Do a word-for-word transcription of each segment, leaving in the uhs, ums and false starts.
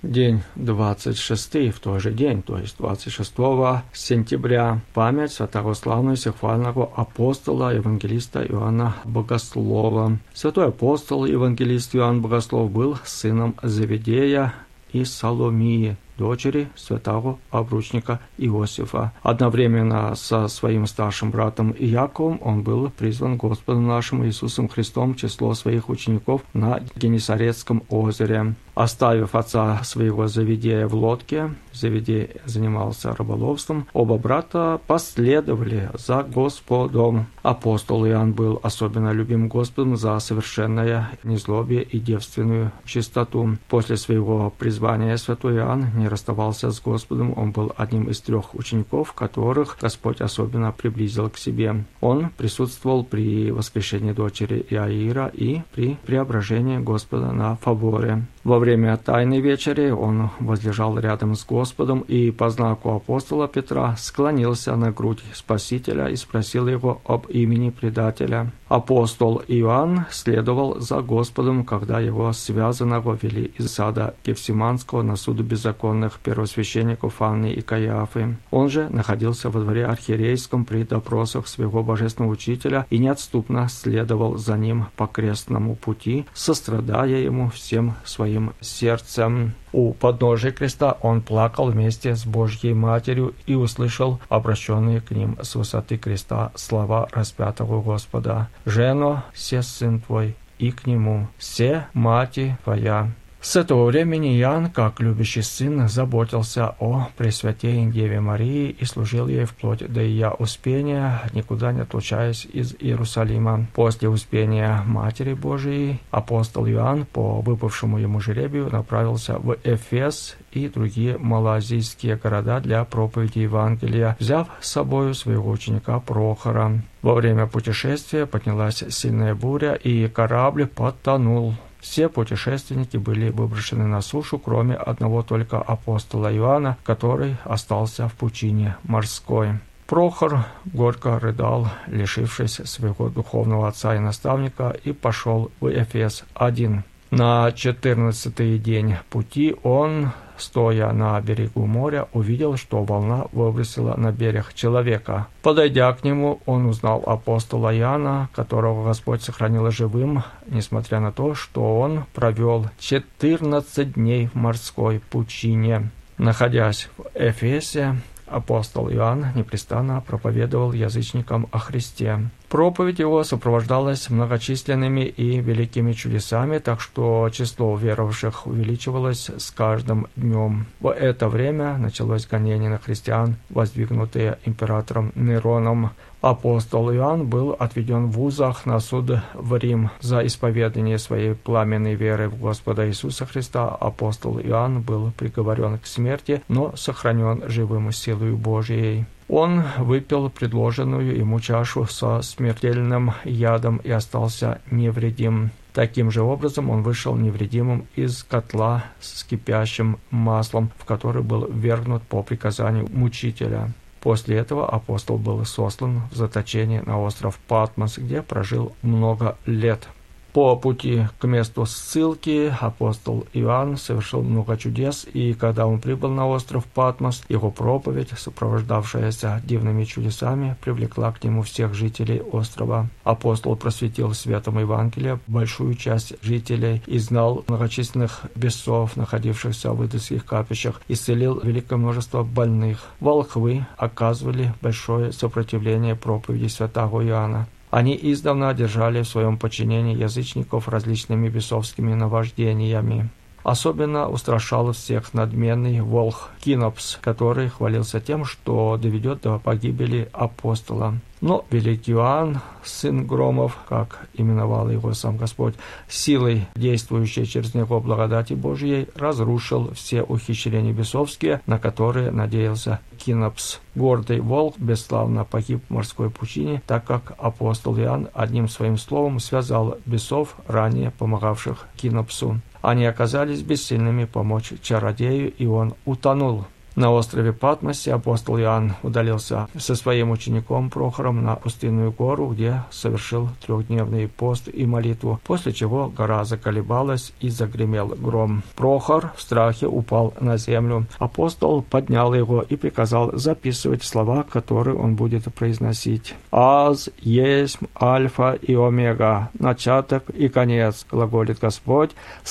День двадцать шестый, в тот же день, то есть двадцать шестого сентября, память святого славного и всехвального апостола, евангелиста Иоанна Богослова. Святой апостол, евангелист Иоанн Богослов был сыном Завидея и Саломии, дочери святого обручника Иосифа. Одновременно со своим старшим братом Иаковом он был призван Господом нашим Иисусом Христом в число своих учеников на Генесарецком озере. Оставив отца своего Завидея в лодке, Завидей занимался рыболовством, оба брата последовали за Господом. Апостол Иоанн был особенно любим Господом за совершенное незлобие и девственную чистоту. После своего призвания святой Иоанн не расставался с Господом, он был одним из трех учеников, которых Господь особенно приблизил к себе. Он присутствовал при воскрешении дочери Иаира и при преображении Господа на Фаворе. Во время Тайной вечери он возлежал рядом с Господом и по знаку апостола Петра склонился на грудь Спасителя и спросил его об имени предателя. Апостол Иоанн следовал за Господом, когда его связанного вели из сада Гефсиманского на суд беззаконных первосвященников Анны и Каиафы. Он же находился во дворе архиерейском при допросах своего божественного учителя и неотступно следовал за ним по крестному пути, сострадая ему всем своим сердцем. У подножия креста он плакал вместе с Божьей Матерью и услышал обращенные к ним с высоты креста слова распятого Господа: «Жено, се сын твой, и к нему, се мати твоя». С этого времени Иоанн, как любящий сын, заботился о Пресвятей Деве Марии и служил ей вплоть до ее успения, никуда не отлучаясь из Иерусалима. После успения Матери Божией апостол Иоанн по выпавшему ему жребию направился в Эфес и другие малоазийские города для проповеди Евангелия, взяв с собой своего ученика Прохора. Во время путешествия поднялась сильная буря, и корабль потонул. Все путешественники были выброшены на сушу, кроме одного только апостола Иоанна, который остался в пучине морской. Прохор горько рыдал, лишившись своего духовного отца и наставника, и пошел в Эфес один. На четырнадцатый день пути он, стоя на берегу моря, увидел, что волна выбросила на берег человека. Подойдя к нему, он узнал апостола Иоанна, которого Господь сохранил живым, несмотря на то, что он провел четырнадцать дней в морской пучине. Находясь в Эфесе, апостол Иоанн непрестанно проповедовал язычникам о Христе. Проповедь его сопровождалась многочисленными и великими чудесами, так что число веровавших увеличивалось с каждым днем. В это время началось гонение на христиан, воздвигнутые императором Нероном. Апостол Иоанн был отведен в узах на суд в Рим. За исповедание своей пламенной веры в Господа Иисуса Христа апостол Иоанн был приговорен к смерти, но сохранен живым силою Божией. Он выпил предложенную ему чашу со смертельным ядом и остался невредим. Таким же образом он вышел невредимым из котла с кипящим маслом, в который был ввергнут по приказанию мучителя. После этого апостол был сослан в заточение на остров Патмос, где прожил много лет. По пути к месту ссылки апостол Иоанн совершил много чудес, и когда он прибыл на остров Патмос, его проповедь, сопровождавшаяся дивными чудесами, привлекла к нему всех жителей острова. Апостол просветил светом Евангелия большую часть жителей, изгнал многочисленных бесов, находившихся в идольских капищах, исцелил великое множество больных. Волхвы оказывали большое сопротивление проповеди святого Иоанна. Они издавна держали в своем подчинении язычников различными бесовскими наваждениями. Особенно устрашал всех надменный волх Кинопс, который хвалился тем, что доведет до погибели апостола. Но великий Иоанн, сын Громов, как именовал его сам Господь, силой, действующей через него благодати Божией, разрушил все ухищрения бесовские, на которые надеялся Кинопс. Гордый волк бесславно погиб в морской пучине, так как апостол Иоанн одним своим словом связал бесов, ранее помогавших Кинопсу. Они оказались бессильными помочь чародею, и он утонул. На острове Патмосе апостол Иоанн удалился со своим учеником Прохором на пустынную гору, где совершил трехдневный пост и молитву, после чего гора заколебалась и загремел гром. Прохор в страхе упал на землю. Апостол поднял его и приказал записывать слова, которые он будет произносить. «Аз есть Альфа и Омега, начаток и конец, глаголит Господь,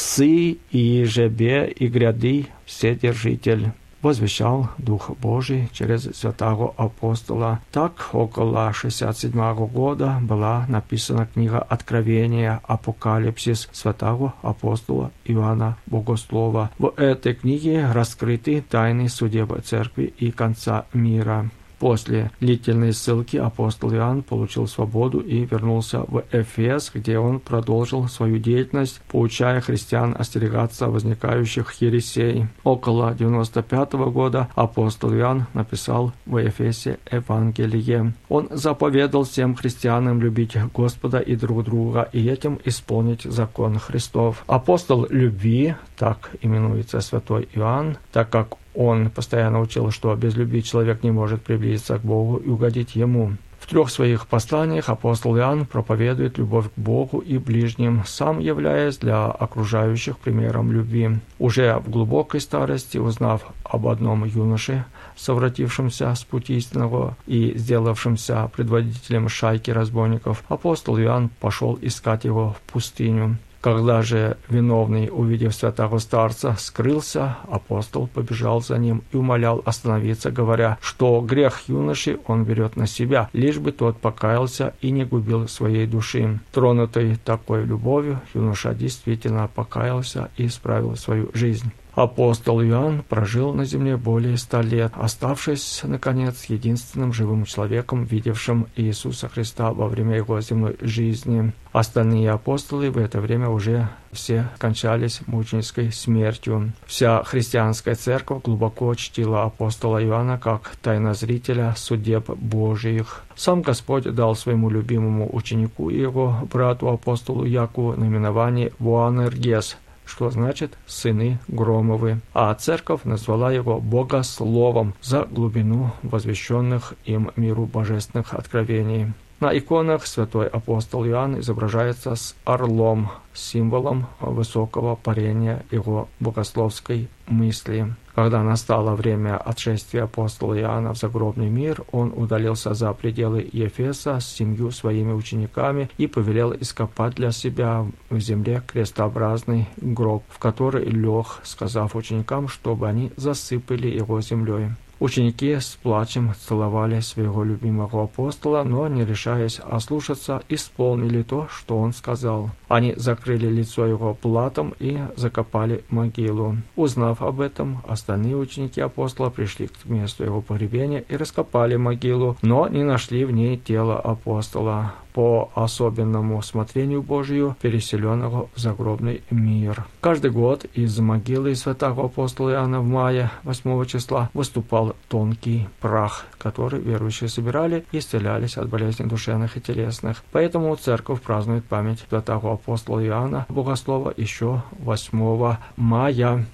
сы и жебе и гряды Вседержитель», возвещал Дух Божий через святого апостола. Так, около шестьдесят седьмого года была написана книга Откровения, Апокалипсис святого апостола Иоанна Богослова. В этой книге раскрыты тайны судеб церкви и конца мира. После длительной ссылки апостол Иоанн получил свободу и вернулся в Эфес, где он продолжил свою деятельность, поучая христиан остерегаться возникающих ересей. Около девяносто пятого года апостол Иоанн написал в Эфесе Евангелие. Он заповедал всем христианам любить Господа и друг друга и этим исполнить закон Христов. Апостол любви, так именуется святой Иоанн, так как он постоянно учил, что без любви человек не может приблизиться к Богу и угодить Ему. В трех своих посланиях апостол Иоанн проповедует любовь к Богу и ближним, сам являясь для окружающих примером любви. Уже в глубокой старости, узнав об одном юноше, совратившемся с пути истинного и сделавшемся предводителем шайки разбойников, апостол Иоанн пошел искать его в пустыню. Когда же виновный, увидев святого старца, скрылся, апостол побежал за ним и умолял остановиться, говоря, что грех юноши он берет на себя, лишь бы тот покаялся и не губил своей души. Тронутый такой любовью, юноша действительно покаялся и исправил свою жизнь. Апостол Иоанн прожил на земле более ста лет, оставшись, наконец, единственным живым человеком, видевшим Иисуса Христа во время его земной жизни. Остальные апостолы в это время уже все скончались мученической смертью. Вся христианская церковь глубоко чтила апостола Иоанна как тайнозрителя судеб Божиих. Сам Господь дал своему любимому ученику и его брату апостолу Якову наименование Боанергес, что значит «сыны Громовы», а церковь назвала его Богословом за глубину возвещенных им миру божественных откровений. На иконах святой апостол Иоанн изображается с орлом, символом высокого парения его богословской мысли. Когда настало время отшествия апостола Иоанна в загробный мир, он удалился за пределы Ефеса с семью своими учениками и повелел ископать для себя в земле крестообразный гроб, в который лег, сказав ученикам, чтобы они засыпали его землей. Ученики с плачем целовали своего любимого апостола, но, не решаясь ослушаться, исполнили то, что он сказал. Они закрыли лицо его платом и закопали могилу. Узнав об этом, остальные ученики апостола пришли к месту его погребения и раскопали могилу, но не нашли в ней тело апостола, по особенному смотрению Божию, переселенного в загробный мир. Каждый год из могилы святого апостола Иоанна в мае восьмого числа выступал тонкий прах, который верующие собирали и исцелялись от болезней душевных и телесных. Поэтому церковь празднует память святого апостола Иоанна Богослова еще восьмого мая.